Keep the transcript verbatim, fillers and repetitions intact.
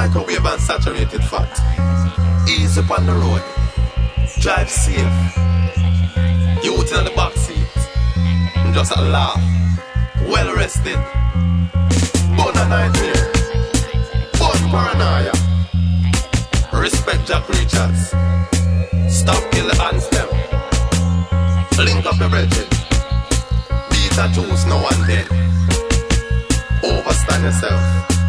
microwave and saturated fat. Ease up on the road. Drive safe. Youth in the back seat. Just a laugh. Well rested. Born a nightmare. Born paranoia. Respect your creatures. Stop kill the ants them. Link up the brethren. Beat a juice, no one dead. Overstand yourself.